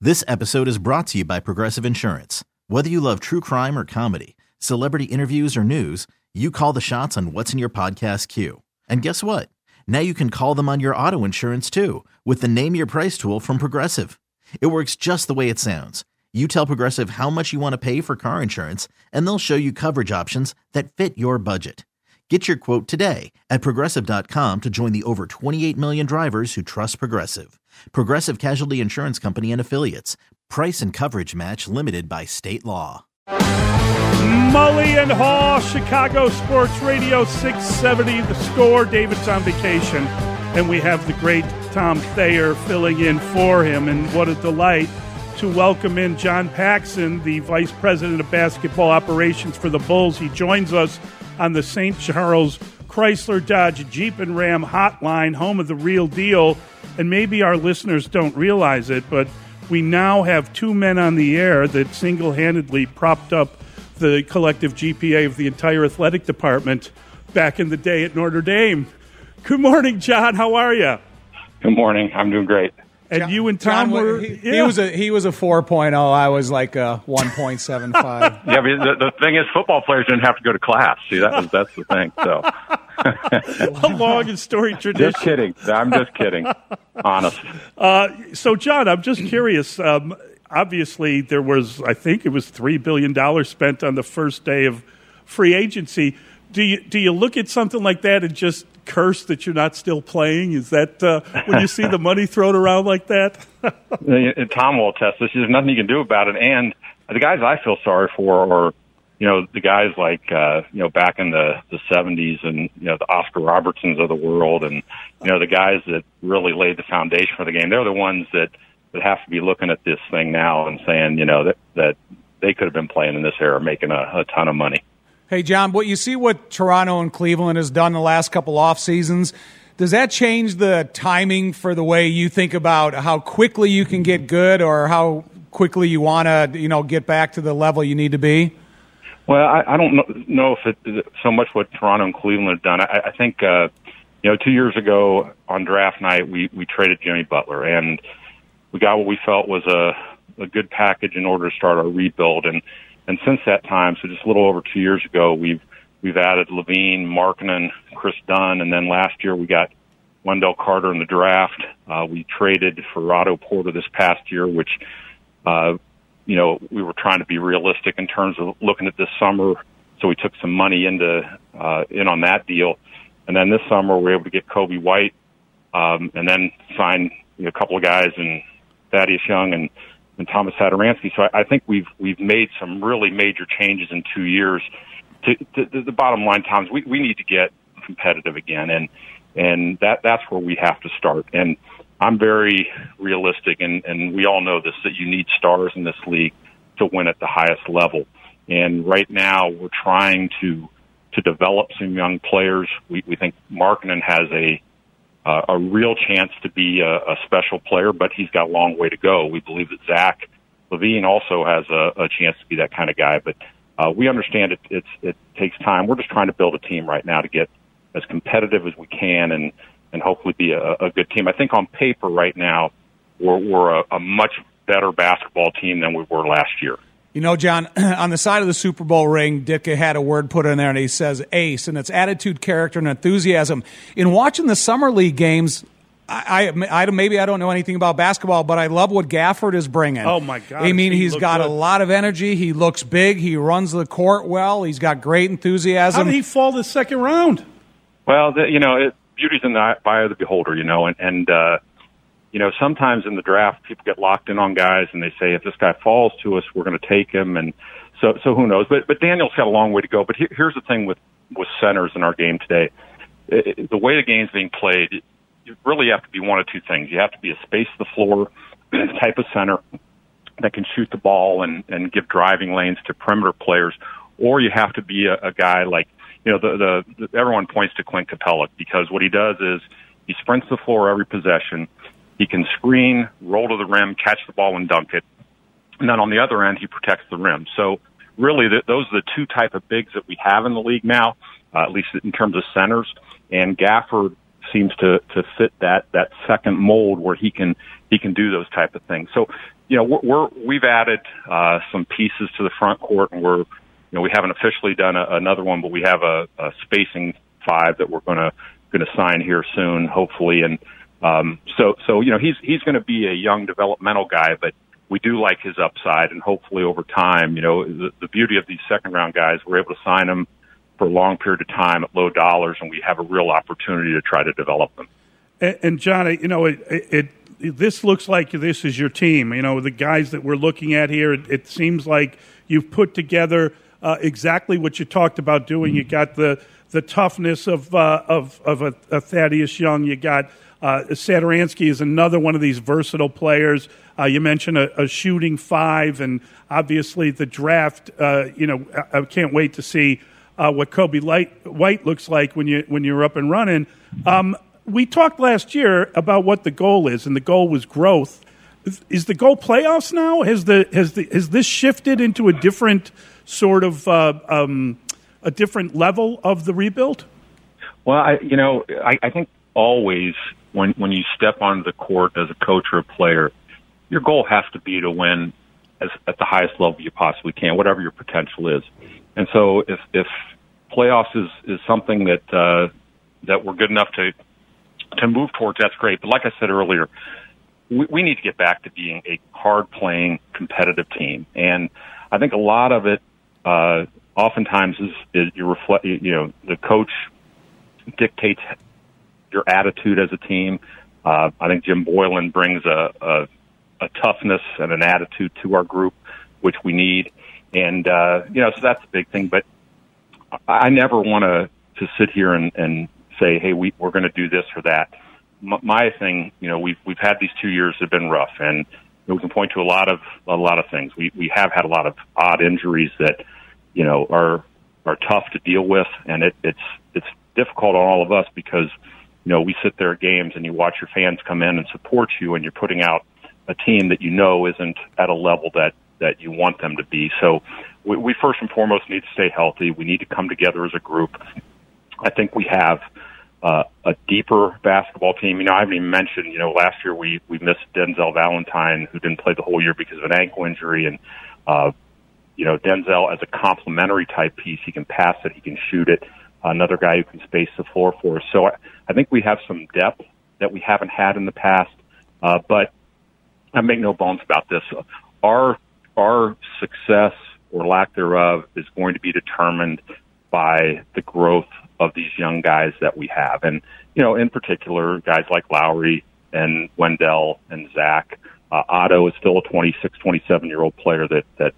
This episode is brought to you by Progressive Insurance. Whether you love true crime or comedy, celebrity interviews or news, you call the shots on what's in your podcast queue. And guess what? Now you can call them on your auto insurance too with the Name Your Price tool from Progressive. It works just the way it sounds. You tell Progressive how much you want to pay for car insurance, and they'll show you coverage options that fit your budget. Get your quote today at Progressive.com to join the over 28 million drivers who trust Progressive. Progressive Casualty Insurance Company and Affiliates. Price and coverage match limited by state law. Mully and Haw, Chicago Sports Radio 670, The Score. David's on vacation, and we have the great Tom Thayer filling in for him. And what a delight to welcome in John Paxson, the Vice President of Basketball Operations for the Bulls. He joins us on the St. Charles Chrysler Dodge Jeep and Ram hotline, home of the real deal. And maybe our listeners don't realize it, but we now have two men on the air that single-handedly propped up the collective GPA of the entire athletic department back in the day at Notre Dame. Good morning, John. How are you? Good morning. I'm doing great. And John, you and Tom were... He was a 4.0. I was like a 1.75. Yeah, but the thing is, football players didn't have to go to class. See, that's the thing. So, a long and storied tradition. Just kidding. I'm just kidding. Honest. So, John, I'm just curious. Obviously, there was, I think it was $3 billion spent on the first day of free agency. Do you look at something like that and just curse that you're not still playing? Is that when you see the money thrown around like that? Tom will attest this. There's nothing you can do about it. And the guys I feel sorry for are, the guys like, back in the 70s and, the Oscar Robertsons of the world and, the guys that really laid the foundation for the game. They're the ones that have to be looking at this thing now and saying, that they could have been playing in this era, making a ton of money. Hey, John, you see what Toronto and Cleveland has done the last couple off seasons. Does that change the timing for the way you think about how quickly you can get good or how quickly you want to, get back to the level you need to be? Well, I don't know if it's so much what Toronto and Cleveland have done. I think, 2 years ago on draft night, we traded Jimmy Butler, and we got what we felt was a good package in order to start our rebuild. And since that time, so just a little over 2 years ago, we've added Levine, Markkanen, Chris Dunn, and then last year we got Wendell Carter in the draft. We traded for Otto Porter this past year, which, we were trying to be realistic in terms of looking at this summer. So we took some money in on that deal. And then this summer we were able to get Kobe White, and then sign a couple of guys in Thaddeus Young and Thomas Satoransky. So I think we've made some really major changes in 2 years. The bottom line, Tom, is we need to get competitive again, and that's where we have to start. And I'm very realistic, and we all know this, that you need stars in this league to win at the highest level. And right now we're trying to develop some young players. We think Markkanen has a real chance to be a special player, but he's got a long way to go. We believe that Zach Levine also has a chance to be that kind of guy, but we understand it takes time. We're just trying to build a team right now to get as competitive as we can and hopefully be a good team. I think on paper right now we're a much better basketball team than we were last year. John, on the side of the Super Bowl ring, Ditka had a word put in there, and he says ACE, and it's attitude, character, and enthusiasm. In watching the Summer League games, I maybe I don't know anything about basketball, but I love what Gafford is bringing. Oh, my God. I mean, he's got a lot of energy. He looks big. He runs the court well. He's got great enthusiasm. How did he fall the second round? Well, beauty's in the eye of the beholder, and sometimes in the draft, people get locked in on guys, and they say, if this guy falls to us, we're going to take him. And so who knows? But Daniel's got a long way to go. But here's the thing with centers in our game today. The way the game's being played, you really have to be one of two things. You have to be a space-the-floor type of center that can shoot the ball and give driving lanes to perimeter players, or you have to be a guy like, everyone points to Clint Capella, because what he does is he sprints the floor every possession. He can screen, roll to the rim, catch the ball, and dunk it. And then on the other end, he protects the rim. So really, those are the two type of bigs that we have in the league now, at least in terms of centers. And Gafford seems to fit that second mold where he can do those type of things. So we've added some pieces to the front court, and we haven't officially done another one, but we have a spacing 5 that we're going to sign here soon, hopefully. And so he's going to be a young developmental guy, but we do like his upside, and hopefully over time, the beauty of these second-round guys, we're able to sign them for a long period of time at low dollars, and we have a real opportunity to try to develop them. And John, this looks like this is your team. The guys that we're looking at here, it seems like you've put together exactly what you talked about doing. You got the toughness of a Thaddeus Young. You got Satoransky is another one of these versatile players. You mentioned a shooting 5, and obviously the draft. I can't wait to see what Kobe White looks like when you're up and running. We talked last year about what the goal is, and the goal was growth. Is the goal playoffs now? Has this shifted into a different sort of a different level of the rebuild? Well, I think always when you step onto the court as a coach or a player, your goal has to be to win at the highest level you possibly can, whatever your potential is. And so if playoffs is something that we're good enough to move towards, that's great. But like I said earlier, we need to get back to being a hard-playing, competitive team. And I think a lot of it oftentimes is the coach dictates your attitude as a team. I think Jim Boylan brings a toughness and an attitude to our group, which we need. And, so that's a big thing. But I never want to sit here and say, hey, we're going to do this or that. My thing, we've had these 2 years that have been rough, and we can point to a lot of things. We have had a lot of odd injuries that, are tough to deal with, and it's difficult on all of us because, we sit there at games and you watch your fans come in and support you, and you're putting out a team that isn't at a level that you want them to be. So we first and foremost need to stay healthy. We need to come together as a group. I think we have a deeper basketball team. I haven't even mentioned, last year we missed Denzel Valentine, who didn't play the whole year because of an ankle injury. And, Denzel as a complementary type piece, he can pass it, he can shoot it. Another guy who can space the floor for us. So I think we have some depth that we haven't had in the past. But I make no bones about this. Our success or lack thereof is going to be determined by the growth of these young guys that we have. And, in particular, guys like Lowry and Wendell and Zach. Otto is still a 26, 27-year-old player that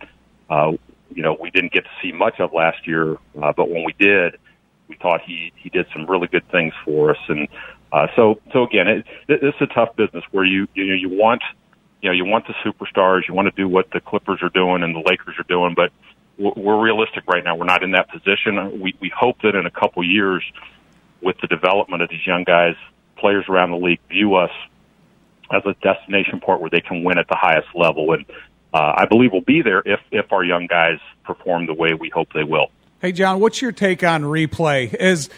we didn't get to see much of last year. But when we did, we thought he did some really good things for us. And so again, this is a tough business where you want the superstars, you want to do what the Clippers are doing and the Lakers are doing, but we're realistic right now. We're not in that position. We hope that in a couple years, with the development of these young guys, players around the league view us as a destination port where they can win at the highest level. And I believe we'll be there if our young guys perform the way we hope they will. Hey, John, what's your take on replay?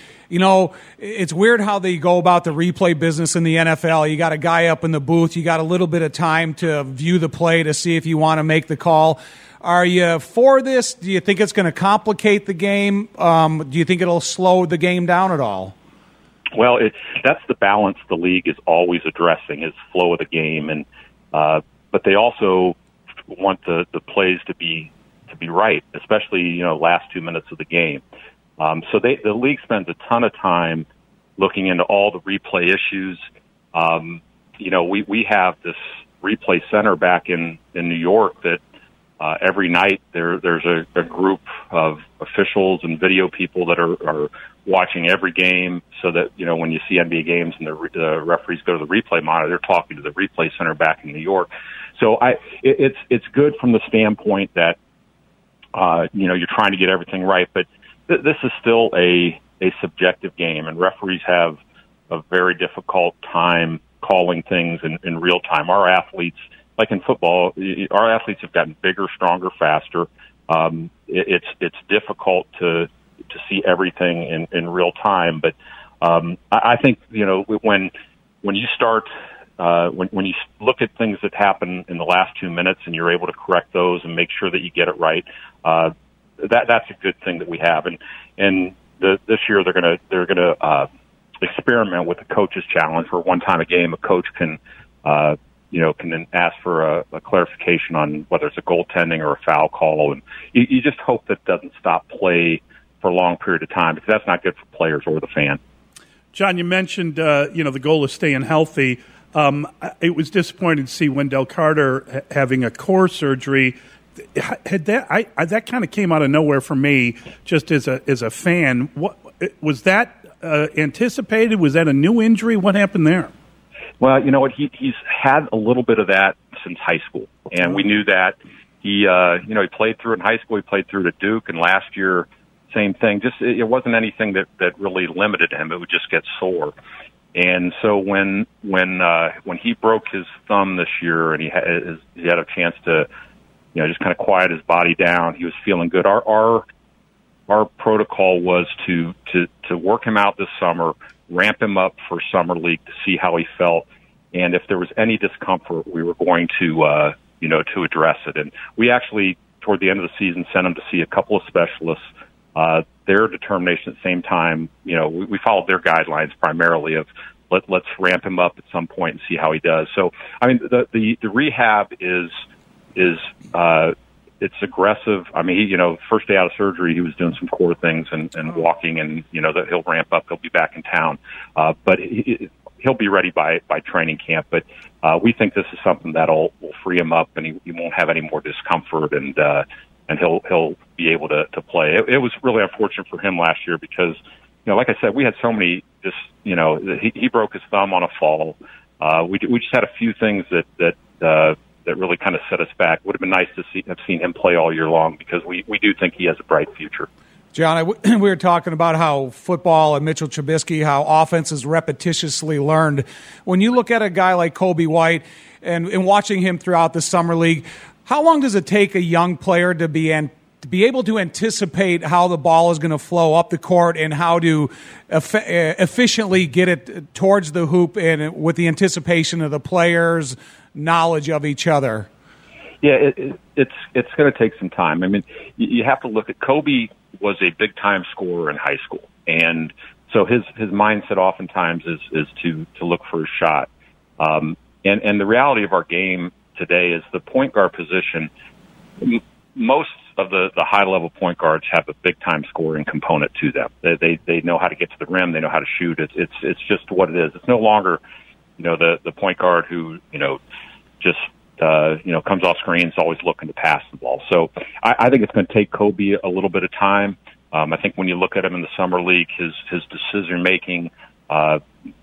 It's weird how they go about the replay business in the NFL. You got a guy up in the booth. You got a little bit of time to view the play to see if you want to make the call. Are you for this? Do you think it's going to complicate the game? Do you think it'll slow the game down at all? Well, that's the balance the league is always addressing, is flow of the game. And but they also want the plays to be right, especially, last 2 minutes of the game. So the league spends a ton of time looking into all the replay issues. We have this replay center back in New York that every night there's a group of officials and video people that are watching every game, so that, when you see NBA games and the referees go to the replay monitor, they're talking to the replay center back in New York. So it's good from the standpoint that you're trying to get everything right, but this is still a subjective game, and referees have a very difficult time calling things in real time. Our athletes, like in football, our athletes have gotten bigger, stronger, faster. It's difficult to see everything in real time, but I think when you start when you look at things that happen in the last 2 minutes and you're able to correct those and make sure that you get it right, that's a good thing that we have. And this year they're gonna experiment with the coach's challenge, where one time a game a coach can then ask for a clarification on whether it's a goaltending or a foul call, and you just hope that doesn't stop play for a long period of time, because that's not good for players or the fan. John, you mentioned the goal is staying healthy. It was disappointing to see Wendell Carter having a core surgery. That kind of came out of nowhere for me, just as a fan. What was that anticipated? Was that a new injury? What happened there? Well, you know what? He's had a little bit of that since high school, and we knew that. He played through it in high school. He played through it at Duke, and last year, same thing. Just it wasn't anything that really limited him. It would just get sore. And so when he broke his thumb this year, and he had a chance to, just kind of quiet his body down, he was feeling good. Our protocol was to work him out this summer, ramp him up for summer league to see how he felt, and if there was any discomfort, we were going to address it. And we actually, toward the end of the season, sent him to see a couple of specialists. Their determination at the same time, we followed their guidelines primarily of let's ramp him up at some point and see how he does. So, I mean, the rehab is it's aggressive. I mean, first day out of surgery, he was doing some core things and walking, and that he'll ramp up. He'll be back in town, but he'll be ready by training camp. But we think this is something will free him up, and he won't have any more discomfort, and he'll be able to play. It was really unfortunate for him last year because, like I said, we had so many. He broke his thumb on a fall. We just had a few things that really kind of set us back. Would have been nice to have seen him play all year long, because we do think he has a bright future. John, we were talking about how football and Mitchell Trubisky, how offense is repetitiously learned. When you look at a guy like Coby White and watching him throughout the summer league, how long does it take a young player to be able to anticipate how the ball is going to flow up the court and how to efficiently get it towards the hoop, and with the anticipation of the players' knowledge of each other? Yeah, it's going to take some time. I mean, you have to look at Coby was a big time scorer in high school, and so his mindset oftentimes is to look for a shot. And the reality of our game today is the point guard position. Most of the high level point guards have a big time scoring component to them. They know how to get to the rim. They know how to shoot. It's just what it is. It's no longer, the point guard who, just, comes off screens, always looking to pass the ball. So I think it's going to take Coby a little bit of time. I think when you look at him in the summer league, his decision making, has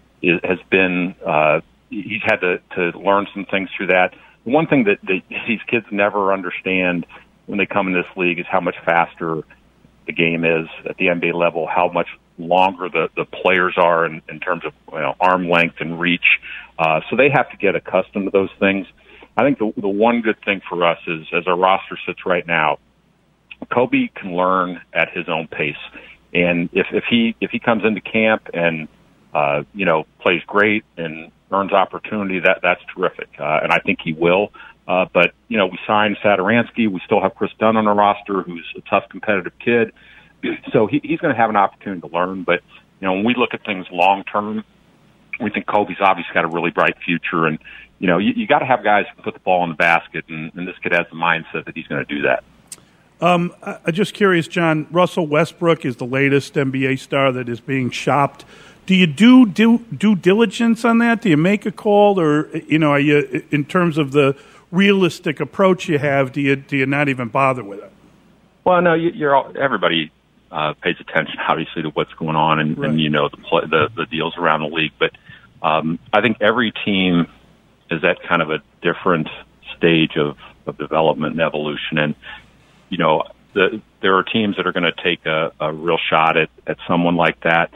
been, he's had to learn some things through that. One thing that these kids never understand when they come in this league is how much faster the game is at the NBA level, how much longer the players are in terms of arm length and reach. So they have to get accustomed to those things. I think the one good thing for us is, as our roster sits right now, Coby can learn at his own pace. And if he comes into camp and plays great and earns opportunity, that's terrific. And I think he will. But we signed Satoransky. We still have Chris Dunn on our roster, who's a tough, competitive kid. So he's going to have an opportunity to learn. But, when we look at things long term, we think Coby's obviously got a really bright future. And, you got to have guys who put the ball in the basket. And this kid has the mindset that he's going to do that. I'm just curious, John, Russell Westbrook is the latest NBA star that is being shopped. Do you do due diligence on that? Do you make a call, or are you, in terms of the realistic approach you have, do you not even bother with it? Well, no, everybody pays attention, obviously, to what's going on, and, right. And the deals around the league. But I think every team is at kind of a different stage of development and evolution, and there are teams that are going to take a real shot at someone like that.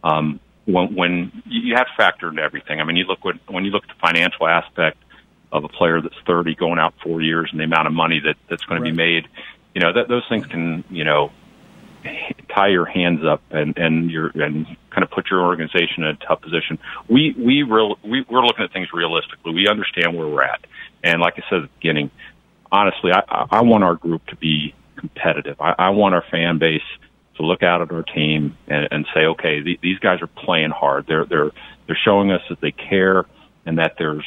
When you have to factor into everything. I mean, when you look at the financial aspect of a player that's 30 going out 4 years and the amount of money that's going to be made, those things can, tie your hands up and kind of put your organization in a tough position. We're looking at things realistically. We understand where we're at, and like I said at the beginning, honestly, I want our group to be competitive. I want our fan base to look out at our team and say, okay, these guys are playing hard. They're showing us that they care, and that there's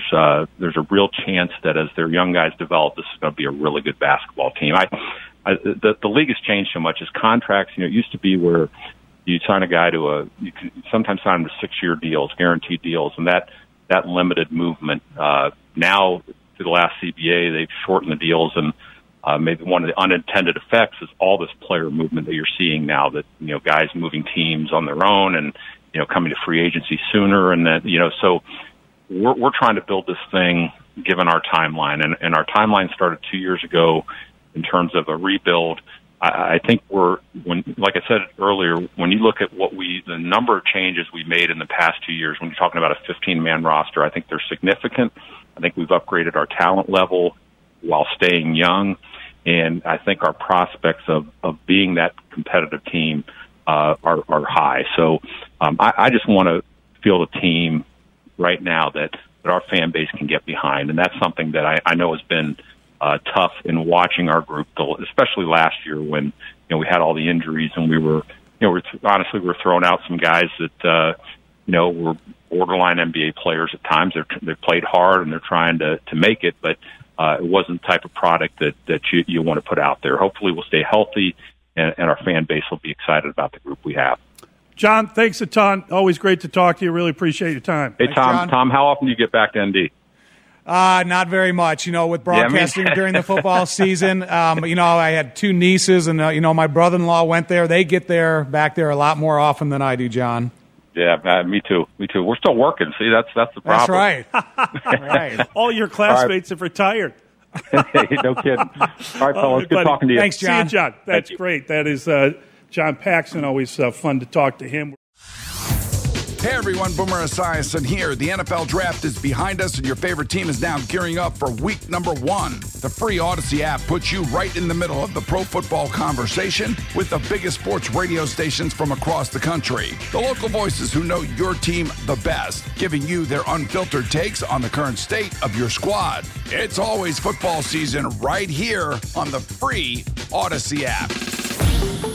a real chance that as their young guys develop, this is going to be a really good basketball team. The league has changed so much. As contracts, it used to be where you sign a guy you can sometimes sign him to 6-year deals, guaranteed deals, and that limited movement. Now, through the last CBA, they've shortened the deals, and maybe one of the unintended effects is all this player movement that you're seeing now, that, guys moving teams on their own and, coming to free agency sooner. And that, so we're trying to build this thing given our timeline, and our timeline started 2 years ago in terms of a rebuild. I think like I said earlier, when you look at the number of changes we made in the past 2 years, when you're talking about a 15-man roster, I think they're significant. I think we've upgraded our talent level while staying young. And I think our prospects of being that competitive team are high. So I just want to field a team right now that our fan base can get behind. And that's something that I know has been tough in watching our group, especially last year when we had all the injuries, and we were throwing out some guys that were borderline NBA players at times. They played hard and they're trying to make it, but it wasn't the type of product that you want to put out there. Hopefully we'll stay healthy, and our fan base will be excited about the group we have. John, thanks a ton. Always great to talk to you. Really appreciate your time. Hey, thanks, Tom. Tom, how often do you get back to ND? Not very much, with broadcasting during the football season. I had 2 nieces, and, my brother-in-law went there. They get back there a lot more often than I do, John. Yeah, me too. We're still working. See, that's the problem. That's right. Right. All your classmates have retired. Hey, no kidding. All right, fellas, good talking to you. Thanks, John. See you, John. That's great. That is John Paxson. Always fun to talk to him. Hey everyone, Boomer Esiason here. The NFL Draft is behind us, and your favorite team is now gearing up for week number 1. The free Odyssey app puts you right in the middle of the pro football conversation with the biggest sports radio stations from across the country. The local voices who know your team the best, giving you their unfiltered takes on the current state of your squad. It's always football season right here on the free Odyssey app.